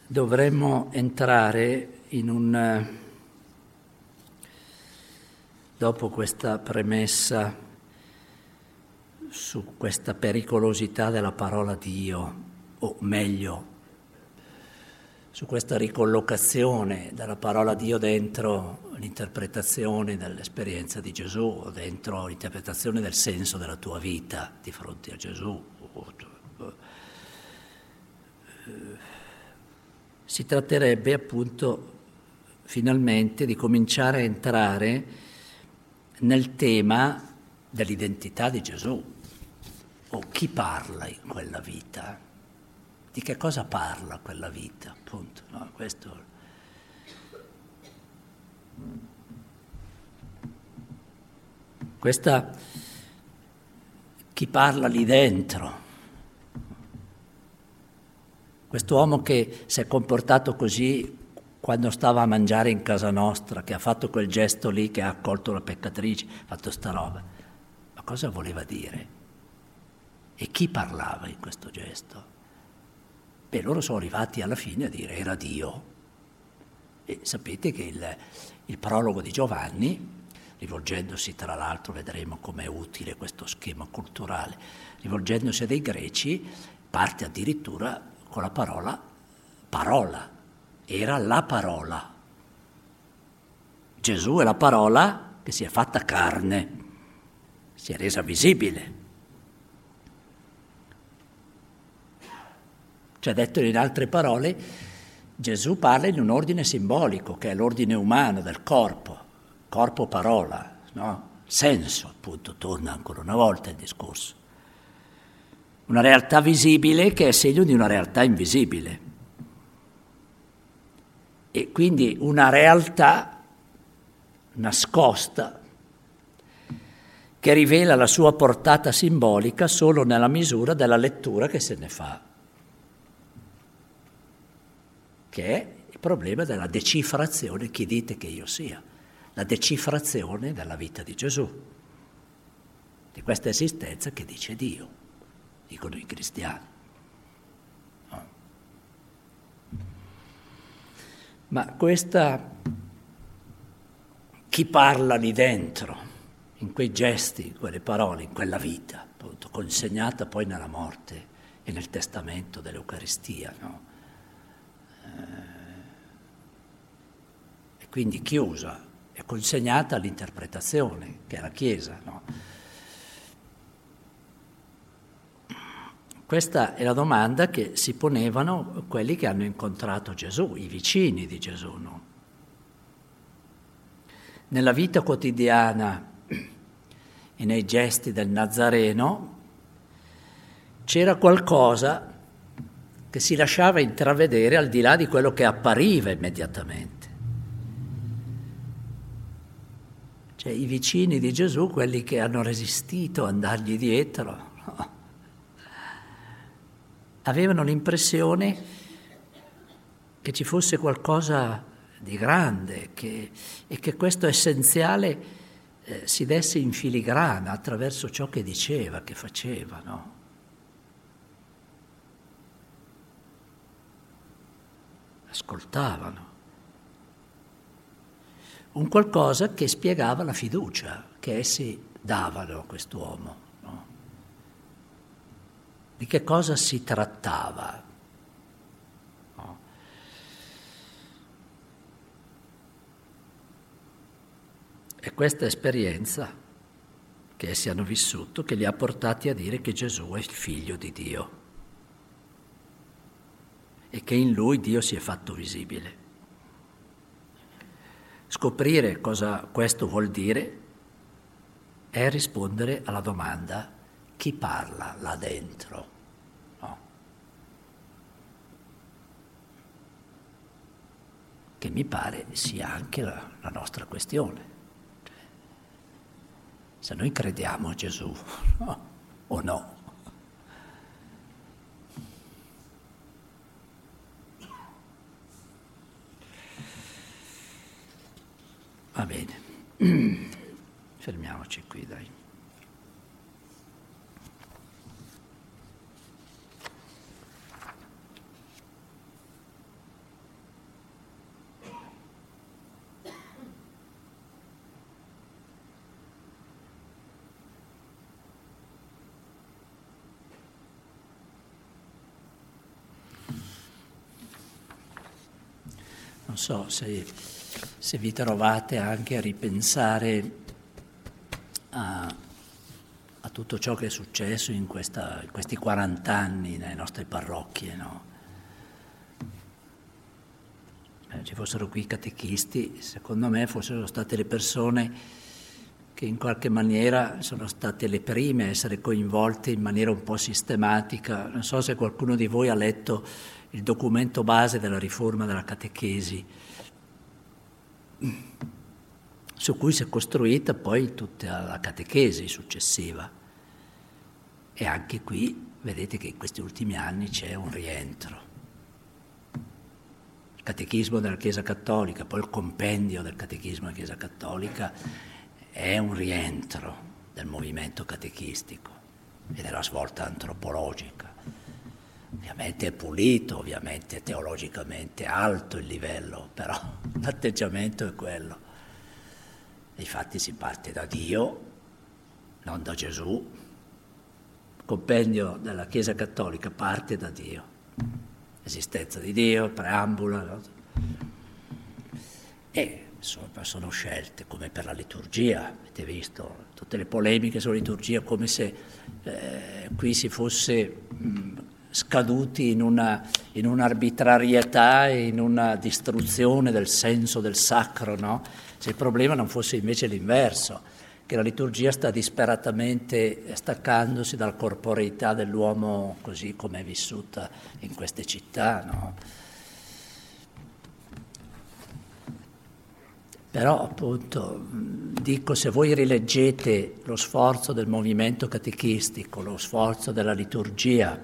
dovremmo entrare dopo questa premessa su questa pericolosità della parola Dio, o meglio, su questa ricollocazione della parola Dio dentro l'interpretazione dell'esperienza di Gesù, o dentro l'interpretazione del senso della tua vita di fronte a Gesù. Si tratterebbe appunto finalmente di cominciare a entrare nel tema dell'identità di Gesù, o chi parla in quella vita, di che cosa parla quella vita, appunto, no? Questa chi parla lì dentro. Quest'uomo che si è comportato così quando stava a mangiare in casa nostra, che ha fatto quel gesto lì, che ha accolto la peccatrice, ha fatto sta roba, ma cosa voleva dire? E chi parlava in questo gesto? Beh, loro sono arrivati alla fine a dire era Dio. E sapete che il prologo di Giovanni, rivolgendosi tra l'altro, vedremo com'è utile questo schema culturale, rivolgendosi a dei greci, parte addirittura con la parola, era la parola. Gesù è la parola che si è fatta carne, si è resa visibile. Cioè, detto in altre parole, Gesù parla in un ordine simbolico, che è l'ordine umano del corpo parola, no? Senso, appunto, torna ancora una volta il discorso. Una realtà visibile che è segno di una realtà invisibile. E quindi una realtà nascosta che rivela la sua portata simbolica solo nella misura della lettura che se ne fa, che è il problema della decifrazione, chi dite che io sia, la decifrazione della vita di Gesù, di questa esistenza che dice Dio. Dicono i cristiani. No. Ma chi parla lì dentro, in quei gesti, in quelle parole, in quella vita, appunto, consegnata poi nella morte e nel testamento dell'Eucaristia, no? E quindi chiusa e consegnata all'interpretazione, che è la Chiesa, no? Questa è la domanda che si ponevano quelli che hanno incontrato Gesù, i vicini di Gesù, no? Nella vita quotidiana e nei gesti del Nazareno c'era qualcosa che si lasciava intravedere al di là di quello che appariva immediatamente. Cioè i vicini di Gesù, quelli che hanno resistito a andargli dietro, no? Avevano l'impressione che ci fosse qualcosa di grande e che questo essenziale si desse in filigrana attraverso ciò che diceva, che faceva, no? Ascoltavano. Un qualcosa che spiegava la fiducia che essi davano a quest'uomo. Di che cosa si trattava? No. È questa esperienza che essi hanno vissuto che li ha portati a dire che Gesù è il Figlio di Dio e che in Lui Dio si è fatto visibile. Scoprire cosa questo vuol dire è rispondere alla domanda: chi parla là dentro? No. Che mi pare sia anche la nostra questione. Cioè, se noi crediamo a Gesù, no? O no? Va bene, fermiamoci qui, dai. non so se vi trovate anche a ripensare a tutto ciò che è successo in questi 40 anni nelle nostre parrocchie, no? Ci fossero qui i catechisti, secondo me fossero state le persone che in qualche maniera sono state le prime a essere coinvolte in maniera un po' sistematica. Non so se qualcuno di voi ha letto il documento base della riforma della catechesi, su cui si è costruita poi tutta la catechesi successiva. E anche qui vedete che in questi ultimi anni c'è un rientro. Il catechismo della Chiesa Cattolica, poi il compendio del catechismo della Chiesa Cattolica è un rientro del movimento catechistico e della svolta antropologica. Ovviamente è pulito, ovviamente teologicamente alto il livello, però l'atteggiamento è quello. Infatti si parte da Dio, non da Gesù. Il compendio della Chiesa Cattolica parte da Dio, l'esistenza di Dio, il preambolo, no? E sono scelte come per la liturgia, avete visto tutte le polemiche sulla liturgia, come se qui si fosse scaduti in un'arbitrarietà e in una distruzione del senso del sacro, no? Se il problema non fosse invece l'inverso, che la liturgia sta disperatamente staccandosi dalla corporeità dell'uomo così come è vissuta in queste città, no? Però appunto dico, se voi rileggete lo sforzo del movimento catechistico, lo sforzo della liturgia,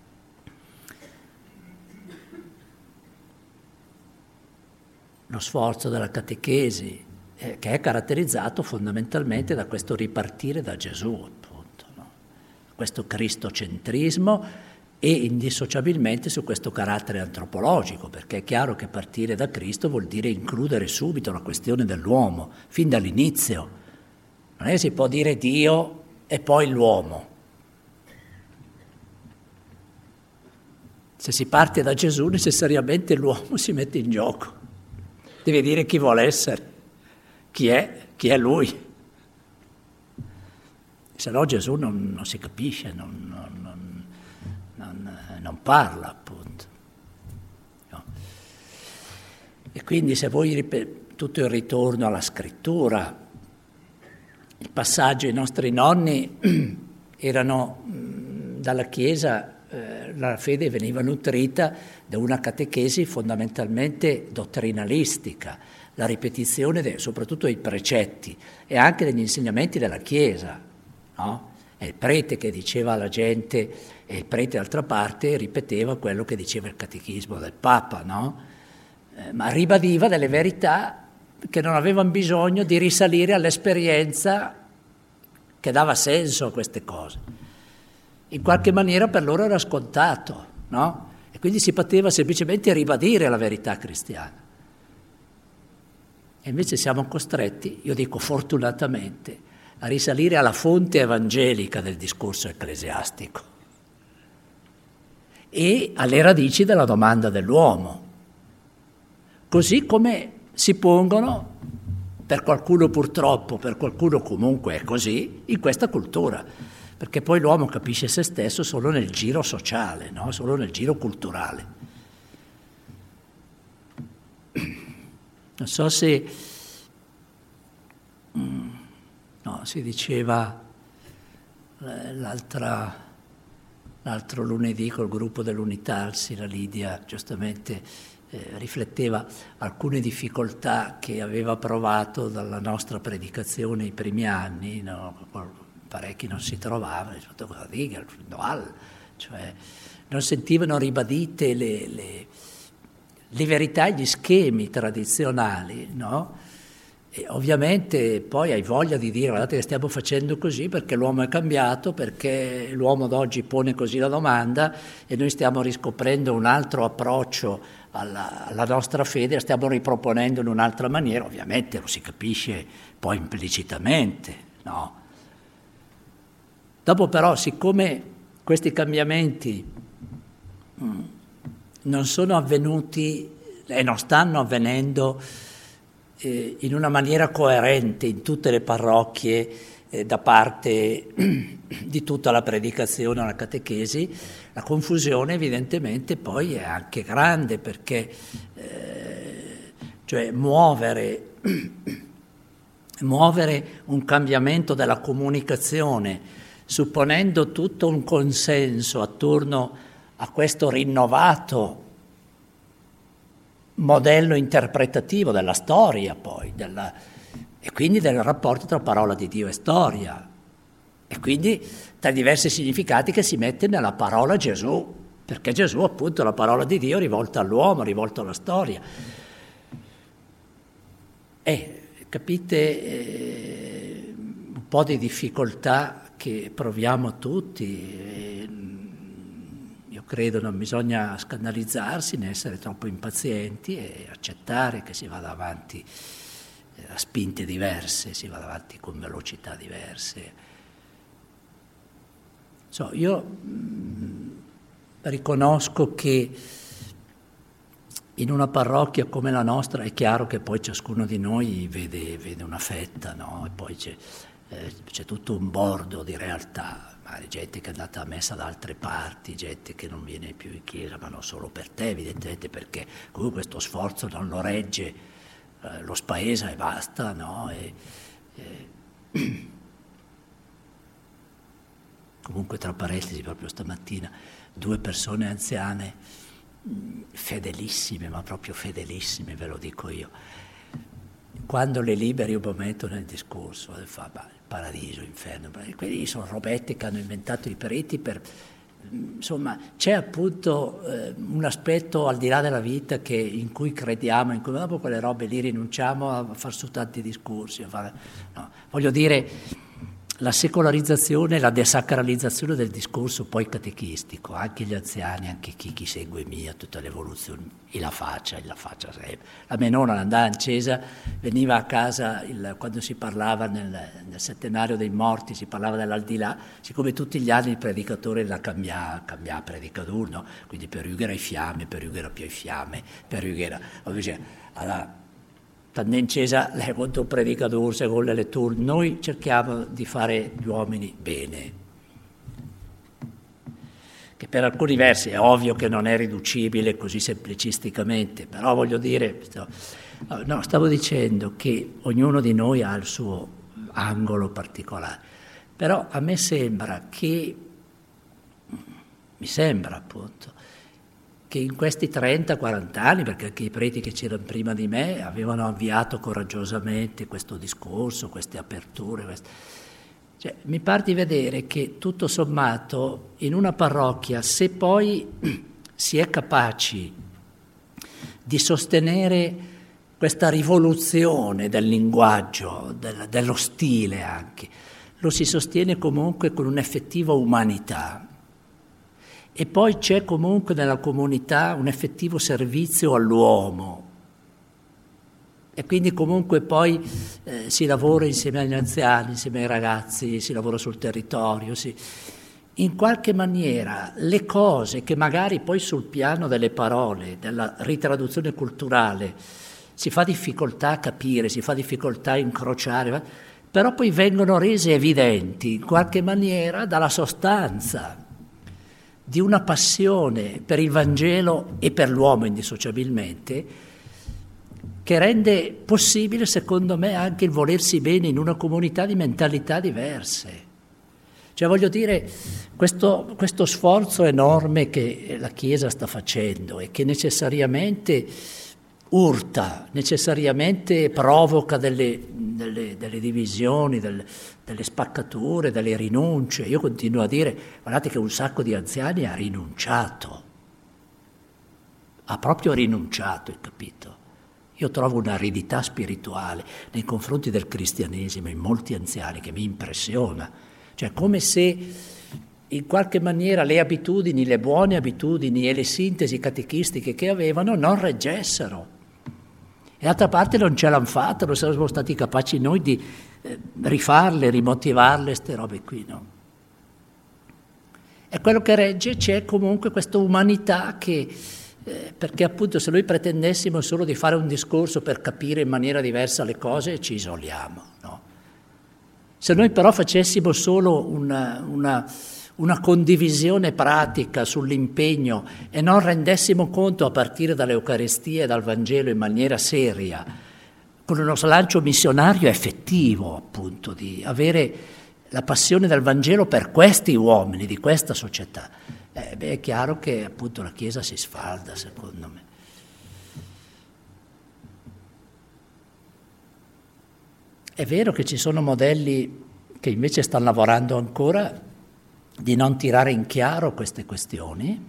lo sforzo della catechesi, che è caratterizzato fondamentalmente da questo ripartire da Gesù, appunto, no? Questo cristocentrismo e indissociabilmente su questo carattere antropologico, perché è chiaro che partire da Cristo vuol dire includere subito la questione dell'uomo, fin dall'inizio. Non è che si può dire Dio e poi l'uomo. Se si parte da Gesù, necessariamente l'uomo si mette in gioco. Deve dire chi vuole essere, chi è lui. Se no Gesù non si capisce, non parla, appunto. No. E quindi se voi tutto il ritorno alla scrittura, il passaggio ai nostri nonni erano dalla Chiesa, la fede veniva nutrita da una catechesi fondamentalmente dottrinalistica, la ripetizione soprattutto dei precetti e anche degli insegnamenti della Chiesa, no? È il prete che diceva alla gente, e il prete d'altra parte ripeteva quello che diceva il catechismo del Papa, no? Ma ribadiva delle verità che non avevano bisogno di risalire all'esperienza che dava senso a queste cose. In qualche maniera per loro era scontato, no? E quindi si poteva semplicemente ribadire la verità cristiana. E invece siamo costretti, io dico fortunatamente, a risalire alla fonte evangelica del discorso ecclesiastico e alle radici della domanda dell'uomo, così come si pongono, per qualcuno purtroppo, per qualcuno comunque è così, in questa cultura, perché poi l'uomo capisce se stesso solo nel giro sociale, no? Solo nel giro culturale. Non so se... No, si diceva l'altro lunedì col gruppo dell'Unitalsi, la Lidia giustamente rifletteva alcune difficoltà che aveva provato dalla nostra predicazione i primi anni, no? Parecchi non si trovavano, cioè non sentivano ribadite le verità e gli schemi tradizionali, no? E ovviamente poi hai voglia di dire guardate che stiamo facendo così perché l'uomo è cambiato, perché l'uomo d'oggi pone così la domanda e noi stiamo riscoprendo un altro approccio alla nostra fede, la stiamo riproponendo in un'altra maniera, ovviamente lo si capisce poi implicitamente, no? Dopo però, siccome questi cambiamenti non sono avvenuti e non stanno avvenendo in una maniera coerente in tutte le parrocchie da parte di tutta la predicazione o la catechesi, la confusione evidentemente poi è anche grande, perché cioè muovere un cambiamento della comunicazione, supponendo tutto un consenso attorno a questo rinnovato modello interpretativo della storia poi, e quindi del rapporto tra parola di Dio e storia, e quindi tra i diversi significati che si mette nella parola Gesù, perché Gesù appunto è la parola di Dio rivolta all'uomo, rivolta alla storia. Capite un po' di difficoltà che proviamo tutti. Io credo non bisogna scandalizzarsi né essere troppo impazienti e accettare che si vada avanti a spinte diverse, si vada avanti con velocità diverse. Io riconosco che in una parrocchia come la nostra è chiaro che poi ciascuno di noi vede una fetta, no? E poi c'è tutto un bordo di realtà, magari gente che è andata a messa da altre parti, gente che non viene più in chiesa, ma non solo per te evidentemente, perché comunque questo sforzo non lo regge lo spaesa e basta, no? Comunque, tra parentesi, proprio stamattina 2 persone anziane fedelissime, ma proprio fedelissime, ve lo dico io, quando le liberi un momento nel discorso, fa paradiso, inferno, quelli sono robette che hanno inventato i preti insomma, c'è appunto un aspetto al di là della vita in cui crediamo, in cui dopo quelle robe lì rinunciamo a far su tanti discorsi, no. Voglio dire, la secolarizzazione, la desacralizzazione del discorso poi catechistico, anche gli anziani, anche chi segue tutta l'evoluzione, e la faccia sempre. La mia nonna andava in chiesa, veniva a casa quando si parlava nel settenario dei morti, si parlava dell'aldilà, siccome tutti gli anni il predicatore la cambiava predicatore, no? Quindi perugera i fiamme, perugera più i fiamme, perugera. Allora, tanto in chiesa lei contro un predicatore, secondo le letture, noi cerchiamo di fare gli uomini bene, che per alcuni versi è ovvio che non è riducibile così semplicisticamente, però voglio dire, stavo dicendo che ognuno di noi ha il suo angolo particolare, però a me mi sembra appunto, che in questi 30-40 anni, perché anche i preti che c'erano prima di me avevano avviato coraggiosamente questo discorso, queste aperture, mi pare di vedere che tutto sommato in una parrocchia, se poi si è capaci di sostenere questa rivoluzione del linguaggio, dello stile anche, lo si sostiene comunque con un'effettiva umanità. E poi c'è comunque nella comunità un effettivo servizio all'uomo. E quindi comunque poi si lavora insieme agli anziani, insieme ai ragazzi, si lavora sul territorio. In qualche maniera le cose che magari poi sul piano delle parole, della ritraduzione culturale, si fa difficoltà a capire, si fa difficoltà a incrociare, però poi vengono rese evidenti in qualche maniera dalla sostanza di una passione per il Vangelo e per l'uomo indissociabilmente, che rende possibile, secondo me, anche il volersi bene in una comunità di mentalità diverse. Cioè, voglio dire, questo sforzo enorme che la Chiesa sta facendo e che necessariamente urta, necessariamente provoca delle divisioni, delle spaccature, delle rinunce. Io continuo a dire, guardate che un sacco di anziani ha rinunciato, ha proprio rinunciato, hai capito? Io trovo un'aridità spirituale nei confronti del cristianesimo in molti anziani che mi impressiona, cioè come se in qualche maniera le abitudini, le buone abitudini e le sintesi catechistiche che avevano non reggessero. E d'altra parte non ce l'hanno fatta, non siamo stati capaci noi di rifarle, rimotivarle, queste robe qui, no? E quello che regge, c'è comunque questa umanità che perché appunto se noi pretendessimo solo di fare un discorso per capire in maniera diversa le cose ci isoliamo, no? Se noi però facessimo solo una condivisione pratica sull'impegno e non rendessimo conto a partire dall'Eucaristia e dal Vangelo in maniera seria, con uno slancio missionario effettivo, appunto, di avere la passione del Vangelo per questi uomini, di questa società, è chiaro che appunto la Chiesa si sfalda, secondo me. È vero che ci sono modelli che invece stanno lavorando ancora di non tirare in chiaro queste questioni.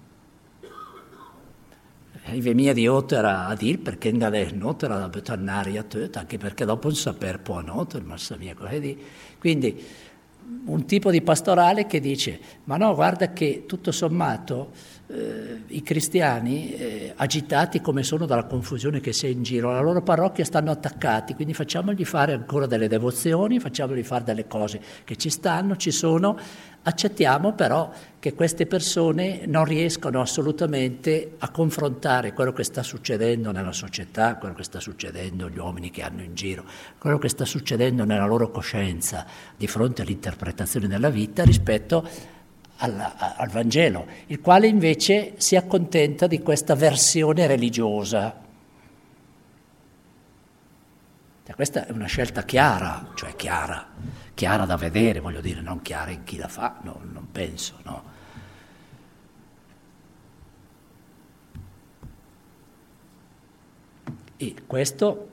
Rive mia di Otera a dire perché Otera da betannare a tutti, anche perché dopo non saper può Otera, ma sa mia cosa di. Quindi un tipo di pastorale che dice ma no, guarda che tutto sommato i cristiani agitati come sono dalla confusione che c'è in giro, la loro parrocchia stanno attaccati, quindi facciamogli fare ancora delle devozioni, facciamogli fare delle cose che ci sono, accettiamo però che queste persone non riescono assolutamente a confrontare quello che sta succedendo nella società, quello che sta succedendo agli uomini che hanno in giro, quello che sta succedendo nella loro coscienza di fronte all'interpretazione della vita rispetto al Vangelo, il quale invece si accontenta di questa versione religiosa. Questa è una scelta chiara, cioè chiara da vedere, voglio dire, non chiara in chi la fa, no, non penso, no. E questo,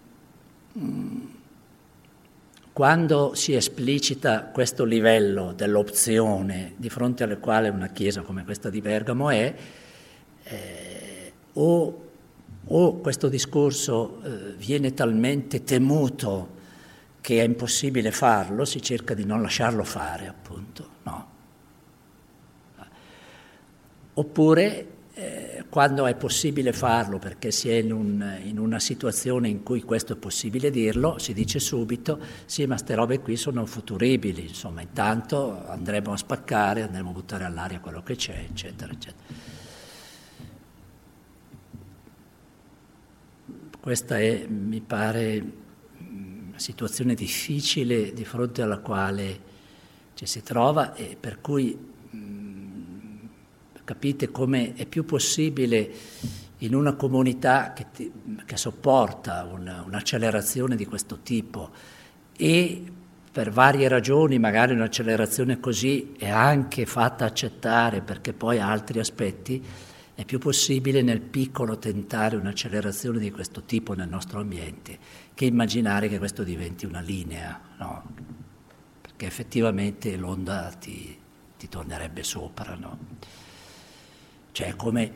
quando si esplicita questo livello dell'opzione di fronte alle quale una chiesa come questa di Bergamo è, o questo discorso viene talmente temuto che è impossibile farlo, si cerca di non lasciarlo fare, appunto, no. Oppure quando è possibile farlo, perché si è in una situazione in cui questo è possibile dirlo, si dice subito, sì, ma ste robe qui sono futuribili, insomma, intanto andremo a spaccare, andremo a buttare all'aria quello che c'è, eccetera, eccetera. Questa è, mi pare, una situazione difficile di fronte alla quale ci si trova e per cui capite come è più possibile in una comunità che sopporta un'accelerazione di questo tipo e per varie ragioni magari un'accelerazione così è anche fatta accettare perché poi ha altri aspetti, è più possibile nel piccolo tentare un'accelerazione di questo tipo nel nostro ambiente che immaginare che questo diventi una linea, no? Perché effettivamente l'onda ti tornerebbe sopra, no? Cioè è come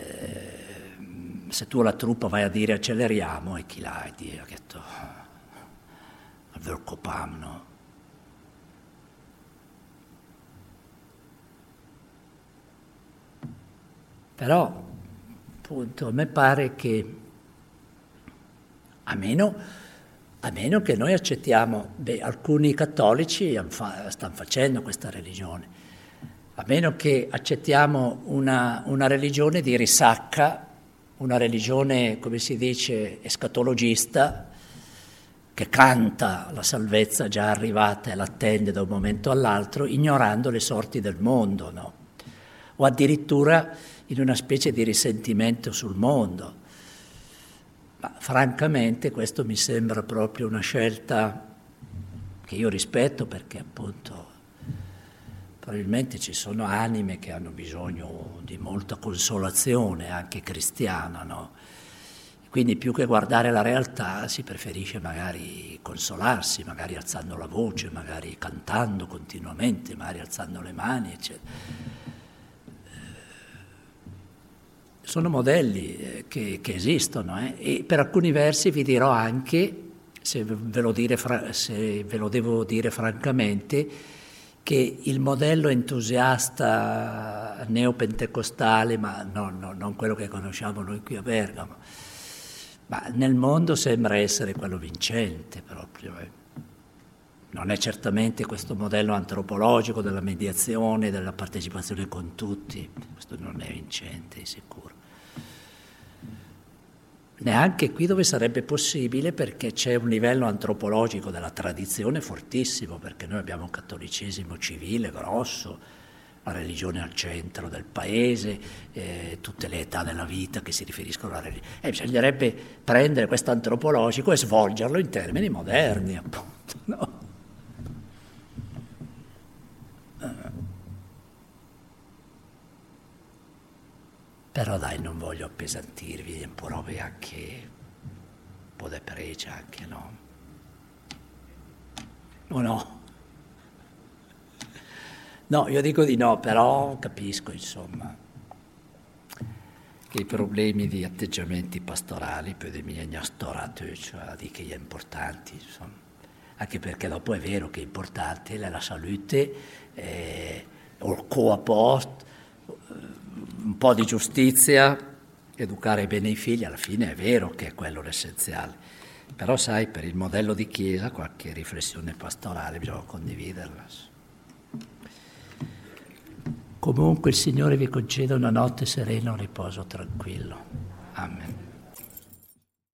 se tu alla truppa vai a dire acceleriamo e chi l'ha dire che al Vercopam, no? Però, appunto, a me pare che a meno che noi accettiamo, alcuni cattolici stanno facendo questa religione, a meno che accettiamo una religione di risacca, una religione, come si dice, escatologista, che canta la salvezza già arrivata e l'attende da un momento all'altro, ignorando le sorti del mondo, no? O addirittura in una specie di risentimento sul mondo. Ma francamente questo mi sembra proprio una scelta che io rispetto perché appunto probabilmente ci sono anime che hanno bisogno di molta consolazione, anche cristiana, no? Quindi più che guardare la realtà si preferisce magari consolarsi, magari alzando la voce, magari cantando continuamente, magari alzando le mani, eccetera. Sono modelli che esistono e per alcuni versi vi dirò anche, se ve lo devo dire francamente, che il modello entusiasta neopentecostale, ma non quello che conosciamo noi qui a Bergamo, ma nel mondo sembra essere quello vincente proprio. Non è certamente questo modello antropologico della mediazione, della partecipazione con tutti, questo non è vincente, di sicuro. neanche qui dove sarebbe possibile, perché c'è un livello antropologico della tradizione fortissimo, perché noi abbiamo un cattolicesimo civile grosso, la religione al centro del paese, tutte le età della vita che si riferiscono alla religione. Bisognerebbe prendere questo antropologico e svolgerlo in termini moderni, appunto, no? Però dai, non voglio appesantirvi, è un po' robe anche un po' da pregia anche, no? O no? No, io dico di no, però capisco, insomma, che i problemi di atteggiamenti pastorali per dei miei storati, cioè di che è importanti, insomma, anche perché dopo è vero che è importante la salute, o il co-post, un po' di giustizia, educare bene i figli, alla fine è vero che è quello l'essenziale, però sai, per il modello di Chiesa qualche riflessione pastorale bisogna condividerla. Comunque il Signore vi conceda una notte serena, un riposo tranquillo. Amen.